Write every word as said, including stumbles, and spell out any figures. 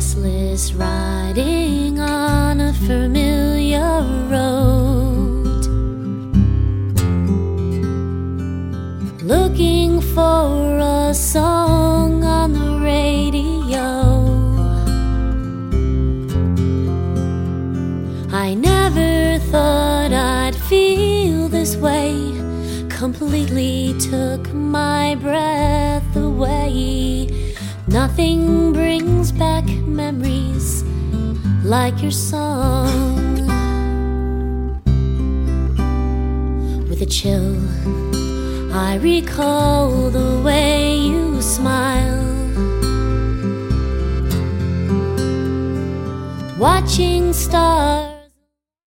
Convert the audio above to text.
restless riding on a familiar road, looking for a song on the radio. I never thought I'd feel this way, completely took my breath away. Nothing brings back memories like your song. With a chill, I recall the way you smile, watching stars